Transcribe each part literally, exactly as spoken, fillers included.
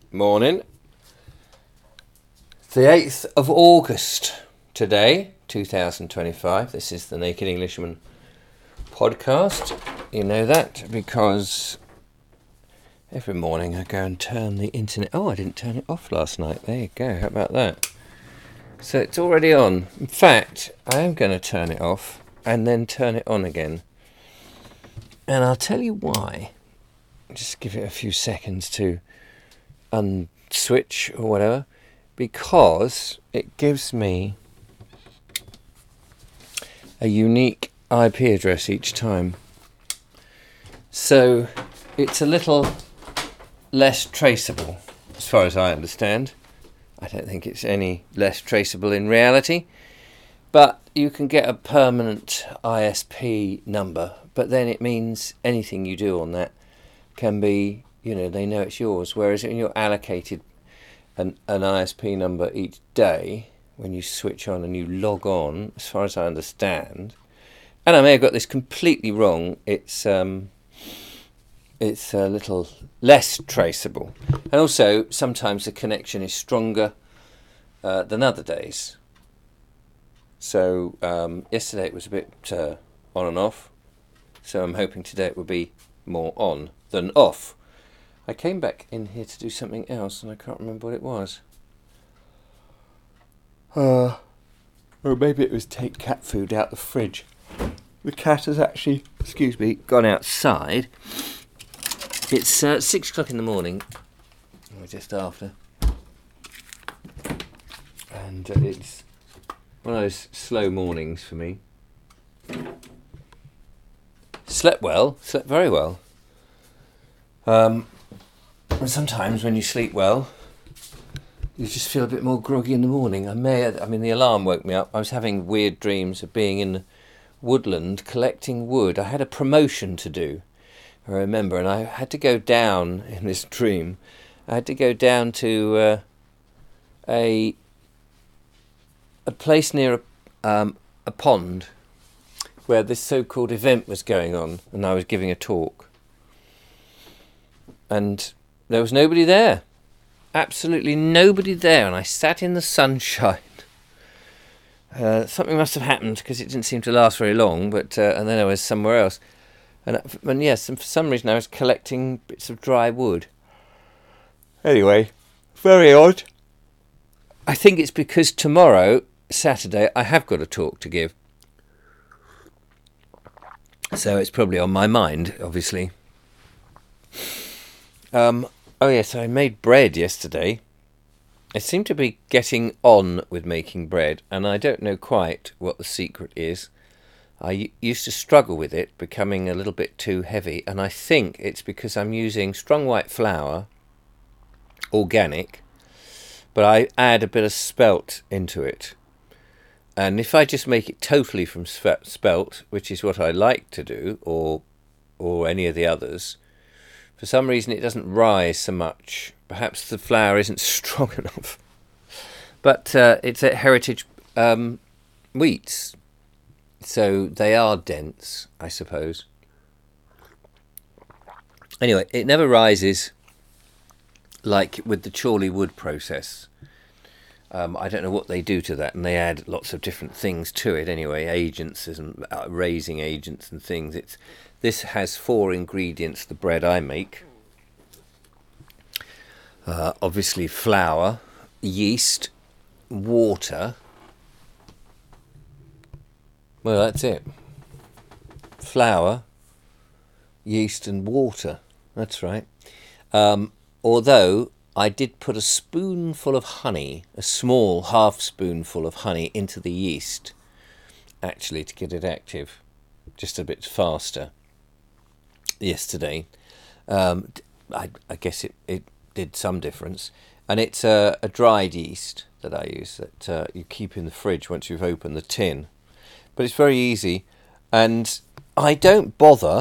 Morning. It's the eighth of August today, two thousand twenty-five. This is the Naked Englishman podcast. You know that because every morning I go and turn the internet... Oh, I didn't turn it off last night. There you go. How about that? So it's already on. In fact, I am going to turn it off and then turn it on again. And I'll tell you why. Just give it a few seconds to unswitch or whatever, because it gives me a unique I P address each time. So it's a little less traceable, as far as I understand. I don't think it's any less traceable in reality, but you can get a permanent I S P number, but then it means anything you do on that can be, you know, they know it's yours. Whereas when you're allocated an, an I S P number each day, when you switch on and you log on, as far as I understand, and I may have got this completely wrong, it's um, it's a little less traceable. And also, sometimes the connection is stronger uh, than other days. So um, yesterday it was a bit uh, on and off, so I'm hoping today it will be more on than off. I came back in here to do something else and I can't remember what it was. Uh, or maybe it was take cat food out the fridge. The cat has actually, excuse me, gone outside. It's uh, six o'clock in the morning, or just after, and uh, it's one of those slow mornings for me. Slept well, slept very well. Um, and sometimes when you sleep well, you just feel a bit more groggy in the morning. I may, I mean, the alarm woke me up. I was having weird dreams of being in the woodland collecting wood. I had a promotion to do, I remember, and I had to go down in this dream. I had to go down to uh, a a place near a, um, a pond where this so-called event was going on, and I was giving a talk. And there was nobody there. Absolutely nobody there. And I sat in the sunshine. Uh, something must have happened because it didn't seem to last very long. But uh, and then I was somewhere else. And, and yes, and for some reason I was collecting bits of dry wood. Anyway, very odd. I think it's because tomorrow, Saturday, I have got a talk to give. So it's probably on my mind, obviously. Um, oh yes, I made bread yesterday. I seem to be getting on with making bread, and I don't know quite what the secret is. I used to struggle with it, becoming a little bit too heavy, and I think it's because I'm using strong white flour, organic, but I add a bit of spelt into it. And if I just make it totally from spelt, which is what I like to do, or or any of the others, for some reason it doesn't rise so much. Perhaps the flour isn't strong enough. But uh, it's a heritage um, wheats, so they are dense, I suppose. Anyway, it never rises like with the Chorley wood process. Um, I don't know what they do to that, and they add lots of different things to it anyway, agents and uh, raising agents and things. It's This has four ingredients, the bread I make. Uh, obviously flour, yeast, water. Well, that's it. Flour, yeast and water. That's right. Um, although I did put a spoonful of honey, a small half spoonful of honey into the yeast, actually, to get it active, just a bit faster, yesterday. Um, I, I guess it, it did some difference. And it's a, a dried yeast that I use that uh, you keep in the fridge once you've opened the tin. But it's very easy, and I don't bother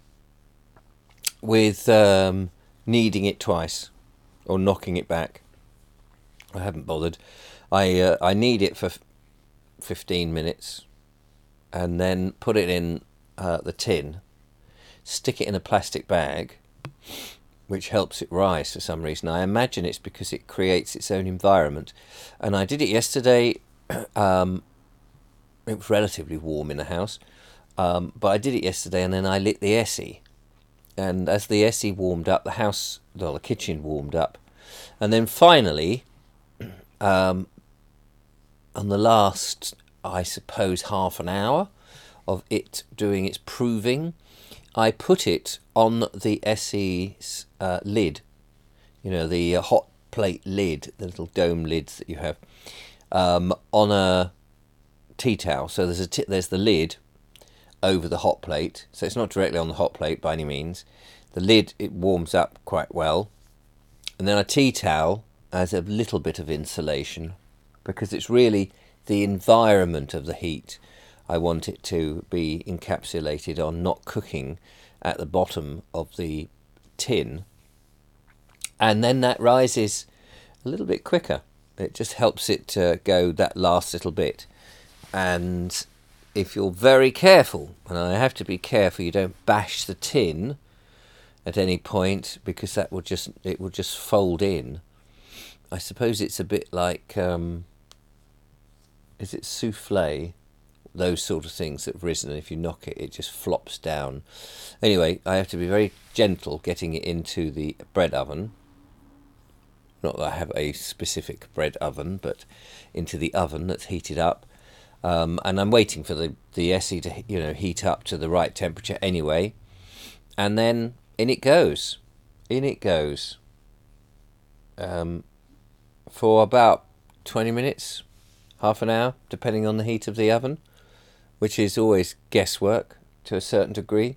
with um, kneading it twice or knocking it back. I haven't bothered. I uh, I knead it for f- fifteen minutes and then put it in uh, the tin, stick it in a plastic bag which helps it rise for some reason. I imagine it's because it creates its own environment. And I did it yesterday. Um, it was relatively warm in the house, um, but I did it yesterday, and then I lit the Essie. And as the Essie warmed up, the house, well, the kitchen warmed up. And then finally, um, on the last, I suppose, half an hour of it doing its proving, I put it on the Essie's uh, lid, you know, the uh, hot plate lid, the little dome lids that you have, um, on a tea towel. So there's a t- there's the lid over the hot plate, so it's not directly on the hot plate by any means. The lid, it warms up quite well, and then a tea towel as a little bit of insulation, because it's really the environment of the heat I want it to be encapsulated on, not cooking at the bottom of the tin. And then that rises a little bit quicker. It just helps it uh, go that last little bit. And if you're very careful, and I have to be careful you don't bash the tin at any point, because that will just it will just fold in. I suppose it's a bit like, um, is it souffle? Those sort of things that have risen, and if you knock it, it just flops down. Anyway, I have to be very gentle getting it into the bread oven. Not that I have a specific bread oven, but into the oven that's heated up. Um, and I'm waiting for the, the Essie to, you know, heat up to the right temperature anyway. And then in it goes. In it goes. Um, for about twenty minutes, half an hour, depending on the heat of the oven, which is always guesswork to a certain degree.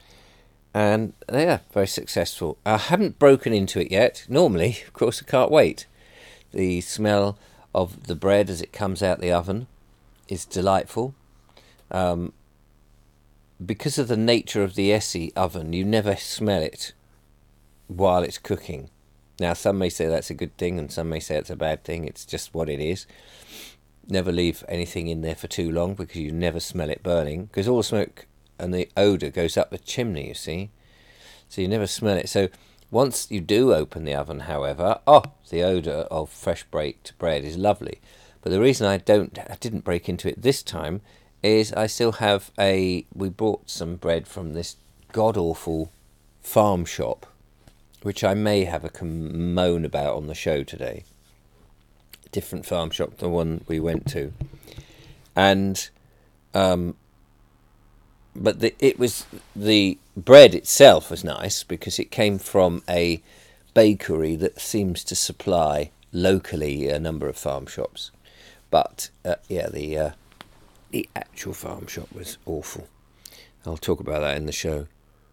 And yeah, very successful. I haven't broken into it yet. Normally, of course, I can't wait. The smell of the bread as it comes out the oven is delightful. Um, because of the nature of the Essie oven, you never smell it while it's cooking. Now, some may say that's a good thing, and some may say it's a bad thing. It's just what it is. Never leave anything in there for too long, because you never smell it burning, because all the smoke and the odour goes up the chimney, you see. So you never smell it. So once you do open the oven, however, oh, the odour of fresh baked bread is lovely. But the reason I don't, I didn't break into it this time is I still have a, we bought some bread from this god-awful farm shop, which I may have a moan about on the show today. Different farm shop, the one we went to, and um, but the, it was the bread itself was nice because it came from a bakery that seems to supply locally a number of farm shops. But uh, yeah, the uh, the actual farm shop was awful. I'll talk about that in the show.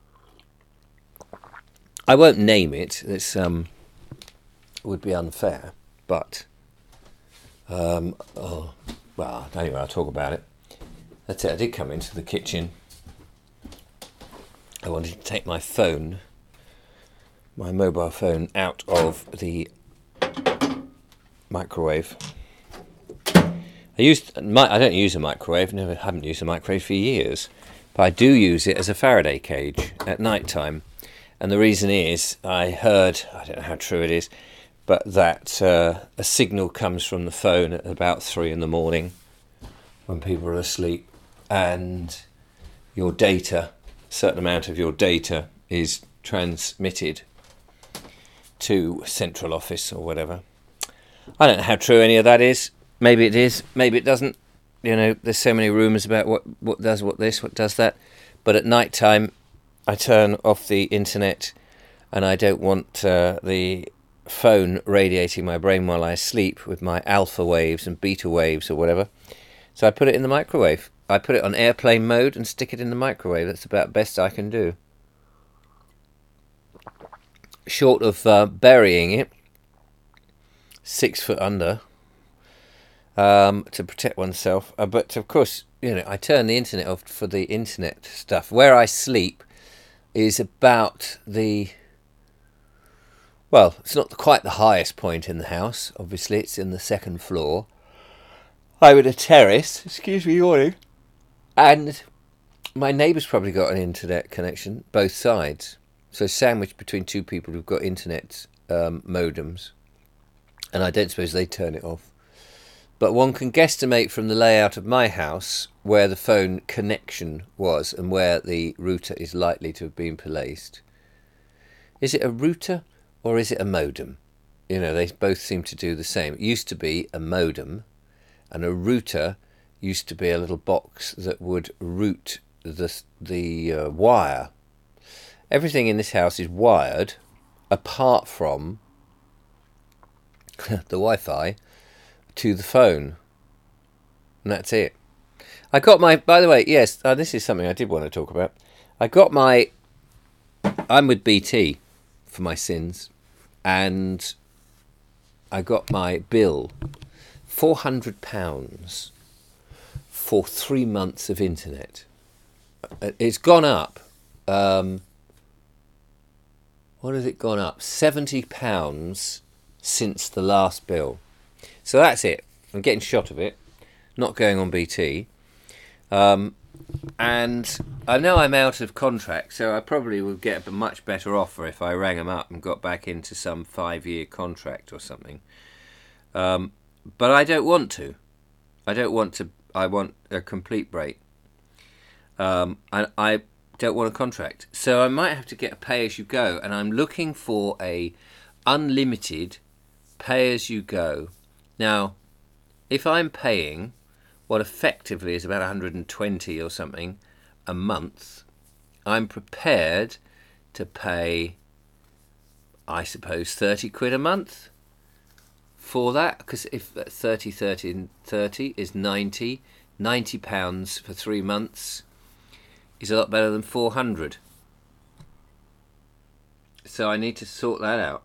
I won't name it. This um would be unfair, but. Um, oh, well, anyway, I'll talk about it. That's it, I did come into the kitchen. I wanted to take my phone, my mobile phone, out of the microwave. I used, I don't use a microwave, never haven't used a microwave for years, but I do use it as a Faraday cage at night time. And the reason is, I heard, I don't know how true it is, but that uh, a signal comes from the phone at about three in the morning when people are asleep, and your data, a certain amount of your data is transmitted to central office or whatever. I don't know how true any of that is. Maybe it is, maybe it doesn't. You know, there's so many rumours about what, what does what this, what does that. But at night time, I turn off the internet, and I don't want uh, the phone radiating my brain while I sleep with my alpha waves and beta waves or whatever. So I put it in the microwave. I put it on airplane mode and stick it in the microwave. That's about the best I can do. Short of uh, burying it six foot under um, to protect oneself. Uh, but of course, you know, I turn the internet off for the internet stuff. Where I sleep is about the... Well, it's not quite the highest point in the house. Obviously, it's in the second floor. I'm in a terrace. Excuse me, yawning. And my neighbour's probably got an internet connection, both sides. So sandwiched between two people who've got internet um, modems, and I don't suppose they turn it off. But one can guesstimate from the layout of my house where the phone connection was and where the router is likely to have been placed. Is it a router or is it a modem? You know, they both seem to do the same. It used to be a modem, and a router used to be a little box that would route the, the uh, wire. Everything in this house is wired, apart from the Wi-Fi, to the phone. And that's it. I got my, by the way, yes, uh, this is something I did want to talk about. I got my, I'm with B T for my sins, and I got my bill, four hundred pounds for three months of internet. It's gone up. Um, what has it gone up? seventy pounds since the last bill. So that's it. I'm getting shot of it. Not going on B T. Um, and I know I'm out of contract, so I probably would get a much better offer if I rang them up and got back into some five-year contract or something. Um, but I don't want to. I don't want to. I want a complete break. Um, and I don't want a contract. So I might have to get a pay-as-you-go, and I'm looking for a unlimited pay-as-you-go. Now, if I'm paying what effectively is about one hundred twenty or something a month, I'm prepared to pay, I suppose, thirty quid a month for that, because if thirty, thirty, and thirty is ninety, ninety pounds for three months is a lot better than four hundred. So I need to sort that out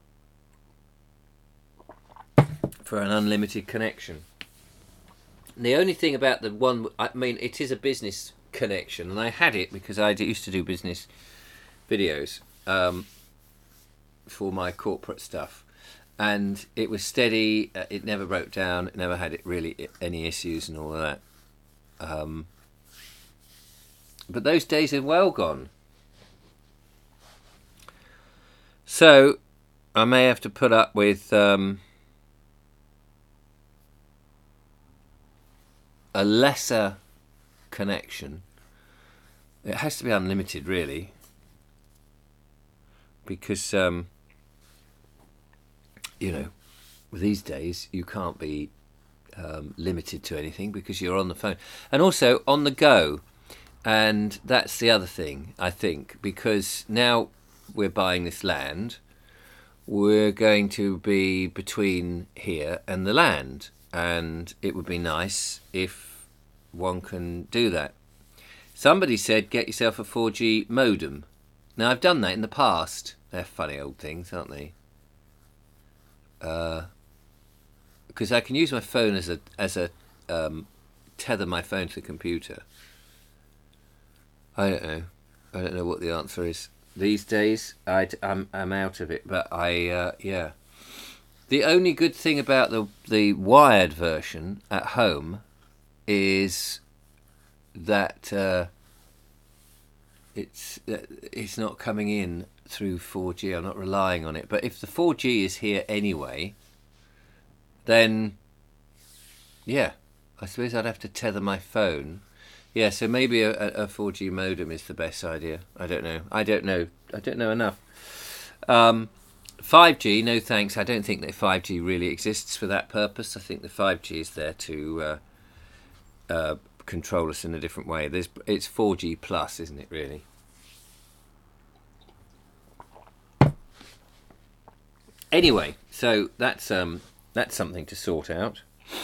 for an unlimited connection. The only thing about the one, I mean, it is a business connection, and I had it because I used to do business videos um, for my corporate stuff, and it was steady. Uh, it never broke down. It never had it really any issues and all of that. Um, but those days are well gone. So I may have to put up with Um, a lesser connection. It has to be unlimited, really, because um, you know, these days you can't be um, limited to anything because you're on the phone, and also on the go. And that's the other thing, I think, because now we're buying this land, we're going to be between here and the land, and it would be nice if one can do that. Somebody said get yourself a four G modem. Now, I've done that in the past. They're funny old things, aren't they? Uh, because I can use my phone as a as a um, tether my phone to the computer. I don't know. I don't know what the answer is these days. I I'm I'm out of it. But I uh, yeah. The only good thing about the the wired version at home is that uh, it's uh, it's not coming in through four G. I'm not relying on it. But if the four G is here anyway, then yeah, I suppose I'd have to tether my phone. Yeah, so maybe a, a four G modem is the best idea. I don't know. I don't know. I don't know enough. Um, five G, no thanks. I don't think that five G really exists for that purpose. I think the five G is there to uh, uh, control us in a different way. There's, it's four G plus, isn't it, really? Anyway, so that's um, that's something to sort out.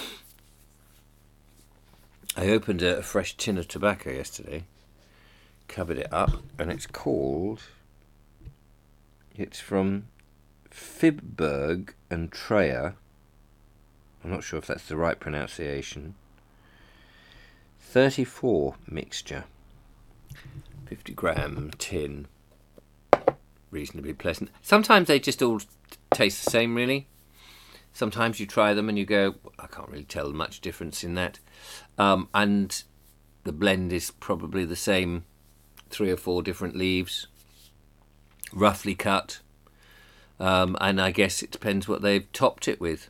I opened a, a fresh tin of tobacco yesterday, covered it up, and it's called, it's from Fibberg and Treyer. I'm not sure if that's the right pronunciation. thirty-four mixture. fifty gram tin. Reasonably pleasant. Sometimes they just all taste the same, really. Sometimes you try them and you go, I can't really tell much difference in that. Um, and the blend is probably the same, three or four different leaves. roughly cut, um, and I guess it depends what they've topped it with.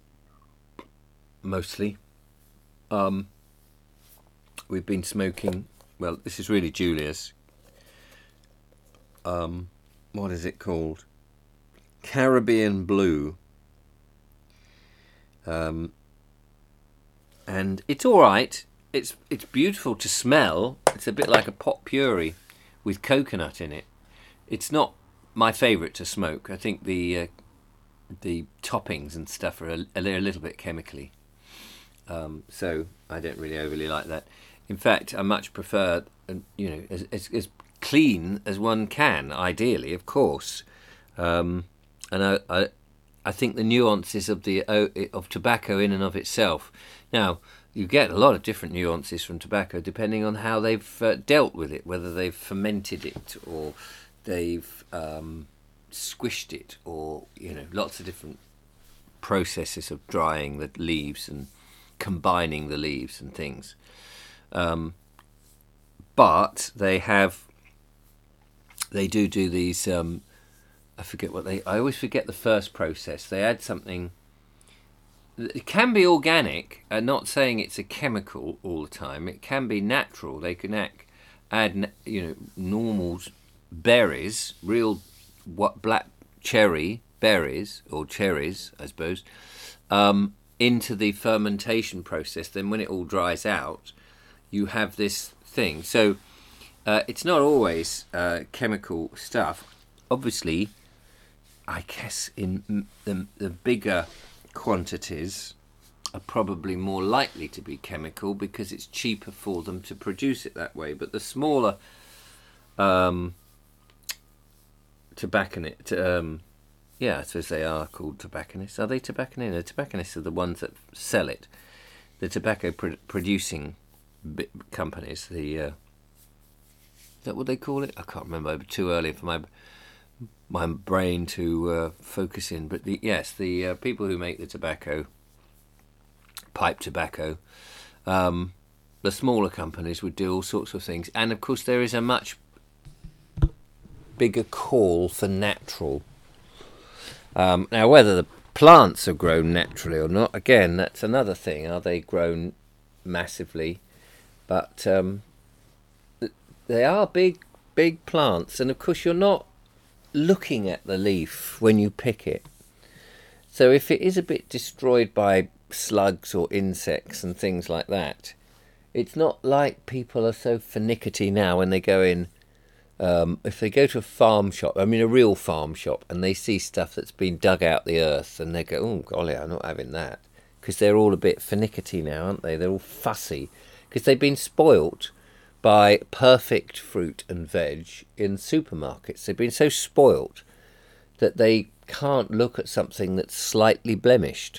Mostly, um, we've been smoking. Well, this is really Julia's. Um, what is it called? Caribbean Blue. Um, and it's all right. It's it's beautiful to smell. It's a bit like a pot puree with coconut in it. It's not my favourite to smoke. I think the uh, the toppings and stuff are a, a little bit chemically. Um, so I don't really overly like that. In fact, I much prefer, you know, as, as, as clean as one can, ideally, of course. Um, and I, I, I think the nuances of the of tobacco in and of itself. Now, you get a lot of different nuances from tobacco depending on how they've uh, dealt with it, whether they've fermented it or they've um, squished it, or you know, lots of different processes of drying the leaves and combining the leaves and things. Um, but they have, they do do these. Um, I forget what they. I always forget the first process. They add something. It can be organic. I'm not saying it's a chemical all the time. It can be natural. They can add, add you know, normal berries, real what black cherry berries or cherries, I suppose, um, into the fermentation process. Then when it all dries out, you have this thing. So uh, it's not always uh, chemical stuff. Obviously, I guess in the, the bigger quantities are probably more likely to be chemical because it's cheaper for them to produce it that way. But the smaller um, tobacconists, um, yeah, I suppose they are called tobacconists. Are they tobacconists? The tobacconists are the ones that sell it. The tobacco pro- producing bit companies, the uh, is that what they call it? I can't remember. Too early for my my brain to uh, focus in. But the yes, the uh, people who make the tobacco, pipe tobacco, um, the smaller companies would do all sorts of things. And of course, there is a much bigger call for natural. Um, now, whether the plants are grown naturally or not, again, that's another thing. Are they grown massively? But um, they are big, big plants. And of course, you're not looking at the leaf when you pick it. So if it is a bit destroyed by slugs or insects and things like that, it's not like people are so finicky now when they go in. Um, if they go to a farm shop, I mean a real farm shop, and they see stuff that's been dug out the earth, and they go, oh golly, I'm not having that. Because they're all a bit finicky now, aren't they? They're all fussy. Because they've been spoilt by perfect fruit and veg in supermarkets. They've been so spoilt that they can't look at something that's slightly blemished.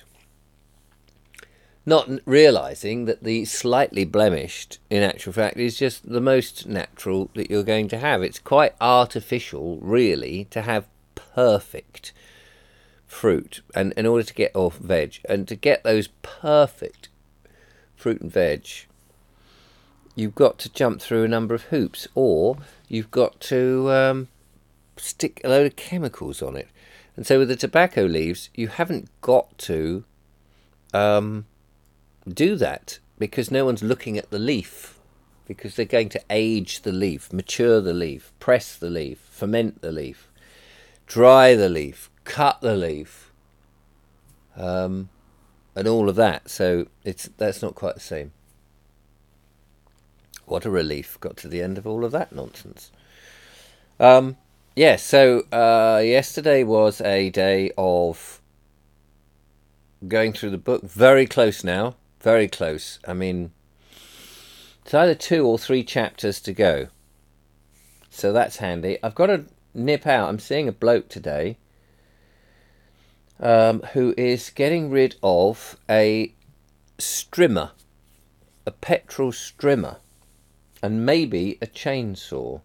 Not realising that the slightly blemished, in actual fact, is just the most natural that you're going to have. It's quite artificial, really, to have perfect fruit, and in order to get off veg, and to get those perfect fruit and veg, you've got to jump through a number of hoops, or you've got to um, stick a load of chemicals on it. And so with the tobacco leaves, you haven't got to um, do that, because no one's looking at the leaf, because they're going to age the leaf, mature the leaf, press the leaf, ferment the leaf, dry the leaf, cut the leaf, um, and all of that. So it's that's not quite the same. What a relief. Got to the end of all of that nonsense. Um, yeah, so uh, yesterday was a day of going through the book. Very close now. Very close. I mean, it's either two or three chapters to go. So that's handy. I've got to nip out. I'm seeing a bloke today um, who is getting rid of a strimmer, a petrol strimmer, and maybe a chainsaw.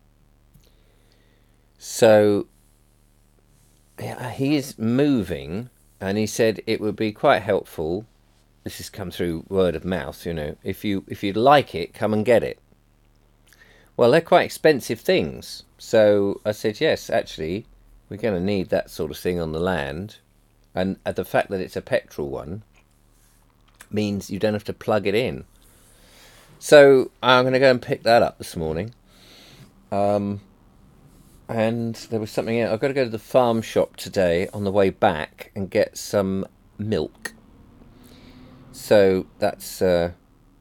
So yeah, he is moving, and he said it would be quite helpful. This has come through word of mouth, you know. If you if you'd like it, come and get it. Well, they're quite expensive things. So I said, yes, actually, we're going to need that sort of thing on the land. And uh, the fact that it's a petrol one means you don't have to plug it in. So I'm going to go and pick that up this morning. Um, and there was something else. I've got to go to the farm shop today on the way back and get some milk. So that's... Uh,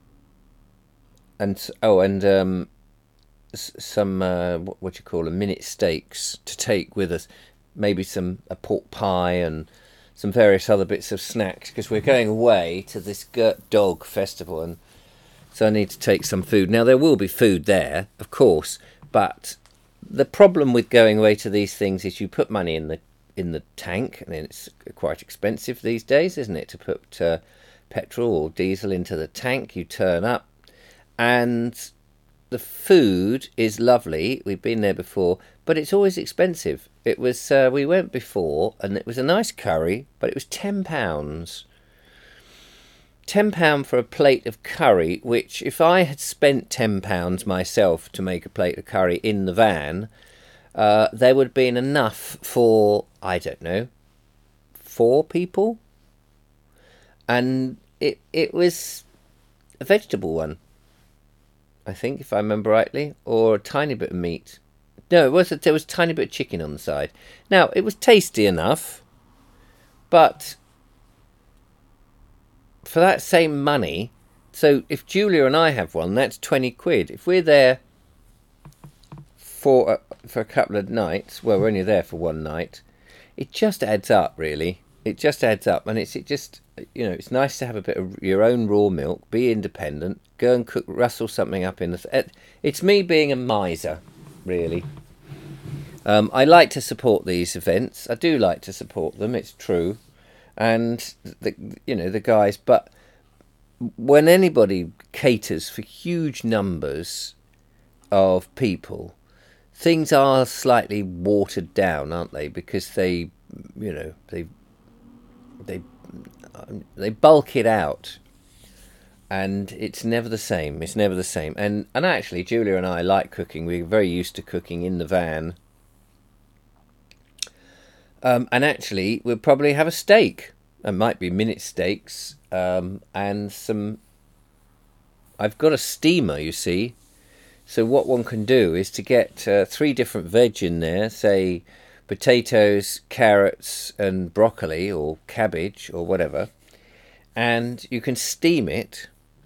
and oh, and um, s- some, uh, what, what do you call them, minute steaks to take with us. Maybe some a pork pie and some various other bits of snacks, because we're going away to this Gert Dog festival, and so I need to take some food. Now, there will be food there, of course, but the problem with going away to these things is you put money in the in the tank, and it's quite expensive these days, isn't it, to put uh, petrol or diesel into the tank. You turn up, and the food is lovely. We've been there before, but it's always expensive. It was uh, we went before, and it was a nice curry, but it was ten pounds. ten pounds for a plate of curry, which if I had spent ten pounds myself to make a plate of curry in the van, uh, there would have been enough for, I don't know, four people. And it it was a vegetable one, I think, if I remember rightly, or a tiny bit of meat. No, it was a, there was a tiny bit of chicken on the side. Now, it was tasty enough, but for that same money, so if Julia and I have one, that's twenty quid. If we're there for a, for a couple of nights, well, we're only there for one night, it just adds up, really. It just adds up, and it's it just, you know, it's nice to have a bit of your own raw milk, be independent, go and cook, rustle something up in the... It's me being a miser, really. Um, I like to support these events. I do like to support them, it's true. And, the, you know, the guys... But when anybody caters for huge numbers of people, things are slightly watered down, aren't they? Because they, you know, they... They they bulk it out, and it's never the same. It's never the same. And and actually, Julia and I like cooking. We're very used to cooking in the van. Um, and actually, we'll probably have a steak. It might be minute steaks, um, and some... I've got a steamer, you see. So what one can do is to get uh, three different veg in there, say potatoes, carrots, and broccoli, or cabbage, or whatever. And you can steam it,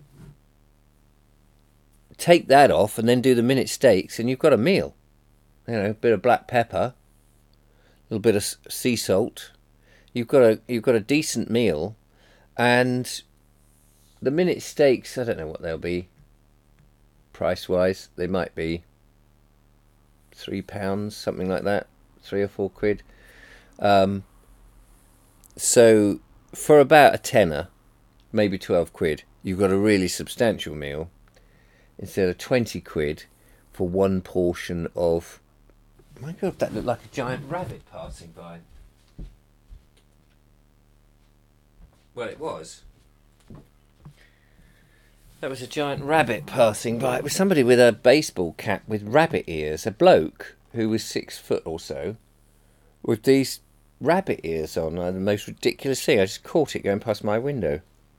take that off, and then do the minute steaks, and you've got a meal. You know, a bit of black pepper, a little bit of sea salt. You've got a you've got a decent meal, and the minute steaks, I don't know what they'll be price wise. They might be three pounds, something like that, three or four quid. Um, so for about a tenner, maybe twelve quid, you've got a really substantial meal, instead of twenty quid for one portion of... My God, that looked like a giant rabbit passing by. Well, it was. That was a giant rabbit passing by. It was somebody with a baseball cap with rabbit ears, a bloke who was six foot or so, with these rabbit ears on. Uh, the most ridiculous thing. I just caught it going past my window.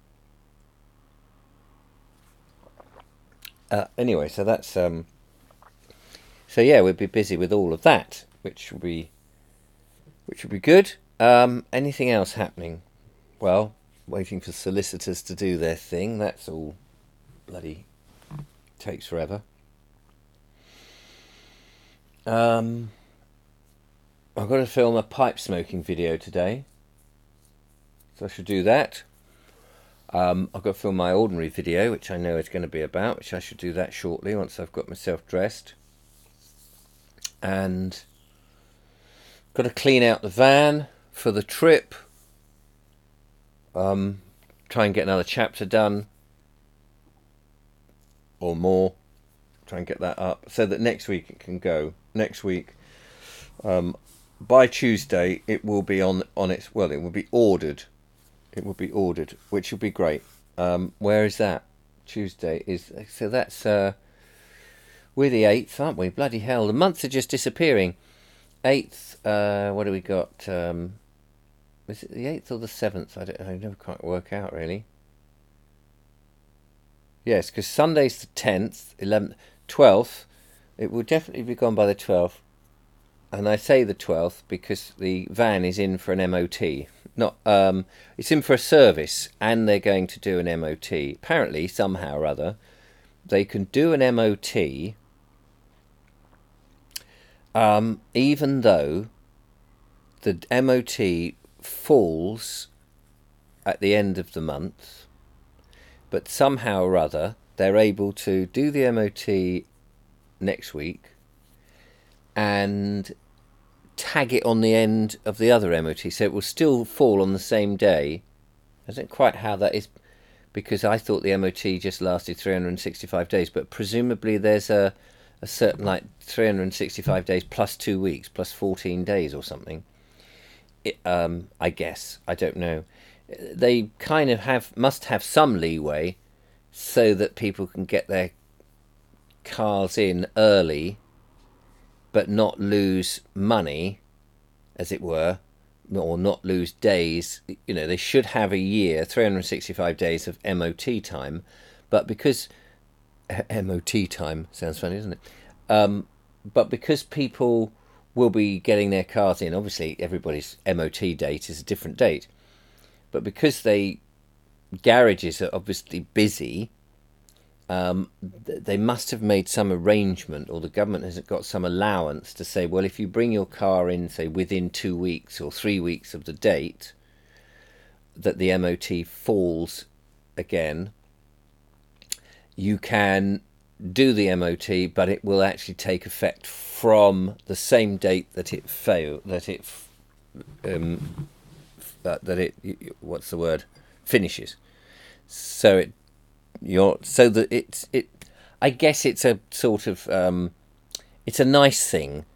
Uh, anyway, so that's um. So yeah, we'll be busy with all of that, which will be, which will be good. Um, anything else happening? Well, waiting for solicitors to do their thing. That's all. Bloody takes forever. Um, I've got to film a pipe smoking video today, so I should do that. Um, I've got to film my ordinary video, which I know it's going to be about, which I should do that shortly once I've got myself dressed. And got to clean out the van for the trip. Um, try and get another chapter done, or more. Try and get that up so that next week it can go. Next week, um, by Tuesday, it will be on on its. Well, it will be ordered. It will be ordered, which will be great. Um, where is that? Tuesday is so that's uh, We're the eighth, aren't we? Bloody hell. The months are just disappearing. eighth, uh, what do we got? Um, is it the eighth or the seventh? I, don't, I never quite work out, really. Yes, because Sunday's the tenth, eleventh, twelfth. It will definitely be gone by the twelfth. And I say the twelfth because the van is in for an M O T. Not, um, it's in for a service, and they're going to do an M O T. Apparently, somehow or other, they can do an M O T um, even though the M O T falls at the end of the month, but somehow or other they're able to do the M O T next week and tag it on the end of the other M O T, so it will still fall on the same day. I don't know quite how that is, because I thought the M O T just lasted three hundred sixty-five days, but presumably there's a, a certain, like, three hundred sixty-five days plus two weeks, plus fourteen days or something. It, um, I guess. I don't know. They kind of have must have some leeway so that people can get their cars in early but not lose money, as it were, or not lose days. You know, they should have a year, three hundred sixty-five days of M O T time, but because M O T time sounds funny, doesn't it? Um, but because people will be getting their cars in, obviously everybody's M O T date is a different date, but because they garages are obviously busy, um, they must have made some arrangement, or the government has got some allowance to say, well, if you bring your car in, say, within two weeks or three weeks of the date that the M O T falls again, you can do the M O T, but it will actually take effect from the same date that it failed, that it, um, that, that it, what's the word, finishes. So it, you're, so that it's, it, I guess it's a sort of, um, it's a nice thing.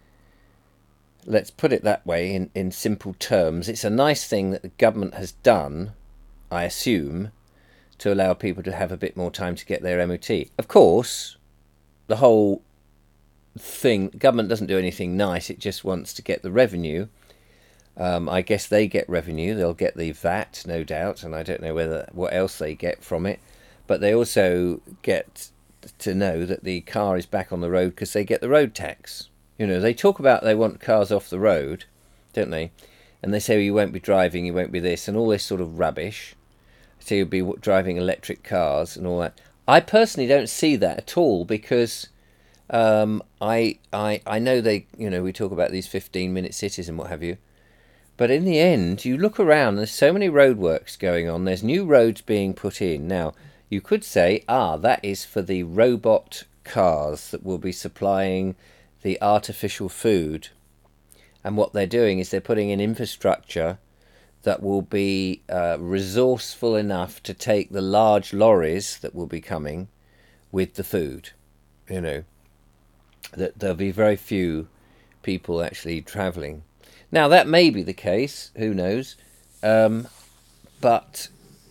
Let's put it that way in, in simple terms. It's a nice thing that the government has done, I assume, to allow people to have a bit more time to get their M O T. Of course, the whole thing, government doesn't do anything nice, it just wants to get the revenue. Um, I guess they get revenue, they'll get the V A T, no doubt, and I don't know whether what else they get from it, but they also get to know that the car is back on the road because they get the road tax. You know, they talk about they want cars off the road, don't they? And they say, well, you won't be driving, you won't be this, and all this sort of rubbish. So you'll be driving electric cars and all that. I personally don't see that at all, because um, I, I, I know they, you know, we talk about these fifteen-minute cities and what have you, but in the end, you look around, there's so many roadworks going on, there's new roads being put in. Now, you could say, ah, that is for the robot cars that will be supplying the artificial food. And what they're doing is they're putting in infrastructure that will be uh, resourceful enough to take the large lorries that will be coming with the food. You know, that there'll be very few people actually travelling. Now, that may be the case, who knows, um, but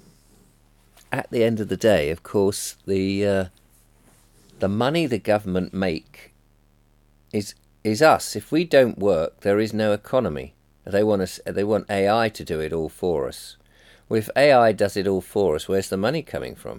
at the end of the day, of course, the uh, the money the government make is is us. If we don't work, there is no economy. They want us. They want A I to do it all for us. Well, if A I does it all for us, where's the money coming from?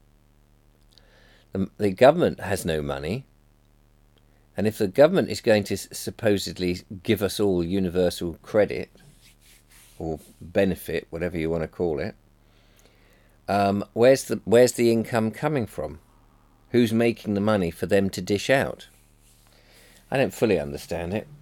The, the government has no money. And if the government is going to supposedly give us all universal credit, or benefit, whatever you want to call it, um, where's the where's the income coming from? Who's making the money for them to dish out? I don't fully understand it.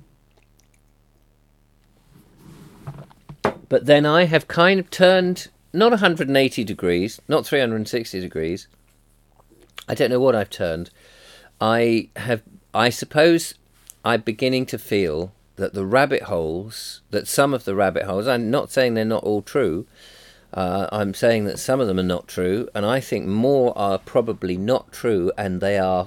But then I have kind of turned, not one hundred eighty degrees, not three hundred sixty degrees. I don't know what I've turned. I have, I suppose I'm beginning to feel that the rabbit holes, that some of the rabbit holes, I'm not saying they're not all true, uh, I'm saying that some of them are not true, and I think more are probably not true, and they are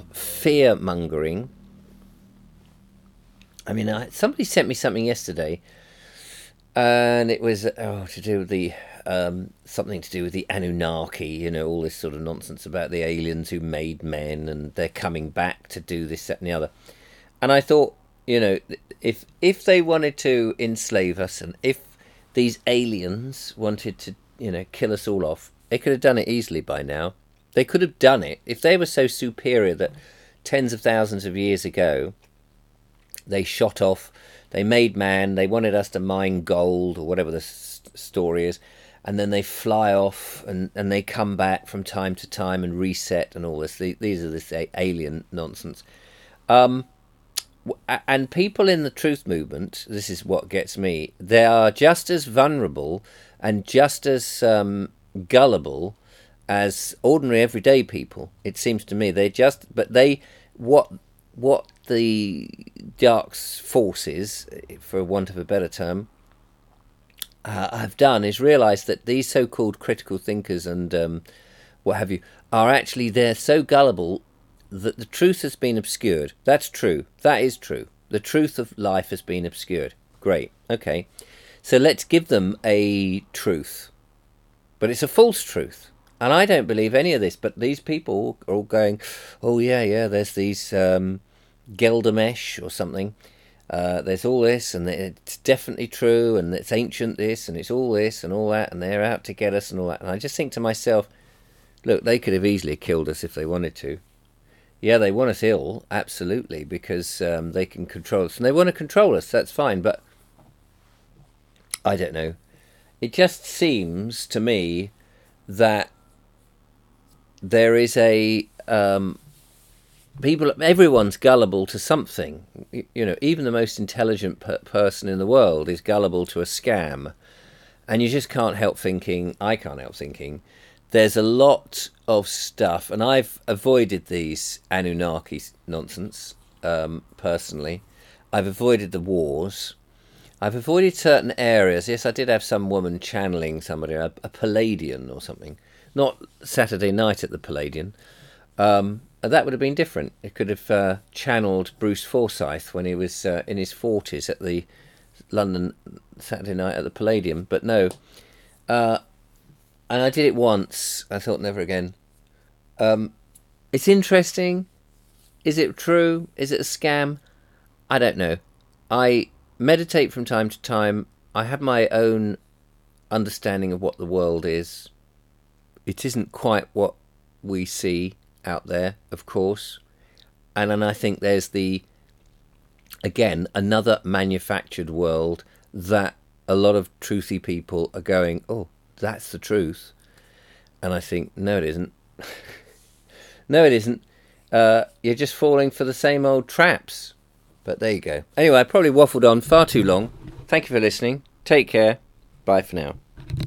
fear-mongering. I mean, I, somebody sent me something yesterday, and it was oh to do with the um, something to do with the Anunnaki, you know, all this sort of nonsense about the aliens who made men and they're coming back to do this, that, and the other. And I thought, you know, if if they wanted to enslave us, and if these aliens wanted to, you know, kill us all off, they could have done it easily by now. They could have done it if they were so superior that tens of thousands of years ago they shot off, they made man, they wanted us to mine gold or whatever the s- story is, and then they fly off and, and they come back from time to time and reset and all this. These are this alien nonsense. Um, and people in the truth movement, this is what gets me, they are just as vulnerable and just as um, gullible as ordinary everyday people. It seems to me they just, but they, what what the dark forces, for want of a better term, uh, have done is realise that these so-called critical thinkers and um, what have you are actually, they're so gullible that the truth has been obscured. That's true. That is true. The truth of life has been obscured. Great. Okay. So let's give them a truth. But it's a false truth. And I don't believe any of this. But these people are all going, oh, yeah, yeah, there's these um, Gilgamesh or something. Uh, there's all this, and it's definitely true, and it's ancient this, and it's all this, and all that, and they're out to get us, and all that. And I just think to myself, look, they could have easily killed us if they wanted to. Yeah, they want us ill, absolutely, because um, they can control us. And they want to control us, that's fine, but I don't know. It just seems to me that there is a... Um, people, everyone's gullible to something. You know, even the most intelligent per- person in the world is gullible to a scam. And you just can't help thinking, I can't help thinking, there's a lot of stuff, and I've avoided these Anunnaki nonsense, um, personally. I've avoided the wars. I've avoided certain areas. Yes, I did have some woman channeling somebody, a, a Palladian or something. Not Saturday night at the Palladian. Um, that would have been different. It could have uh, channeled Bruce Forsyth when he was uh, in his forties at the London Saturday night at the Palladium. But no. Uh, And I did it once. I thought never again. Um, it's interesting. Is it true? Is it a scam? I don't know. I meditate from time to time. I have my own understanding of what the world is. It isn't quite what we see out there, of course. And then I think there's the, again, another manufactured world that a lot of truthy people are going, oh, that's the truth. And I think, no, it isn't. no, it isn't. Uh, you're just falling for the same old traps. But there you go. Anyway, I probably waffled on far too long. Thank you for listening. Take care. Bye for now.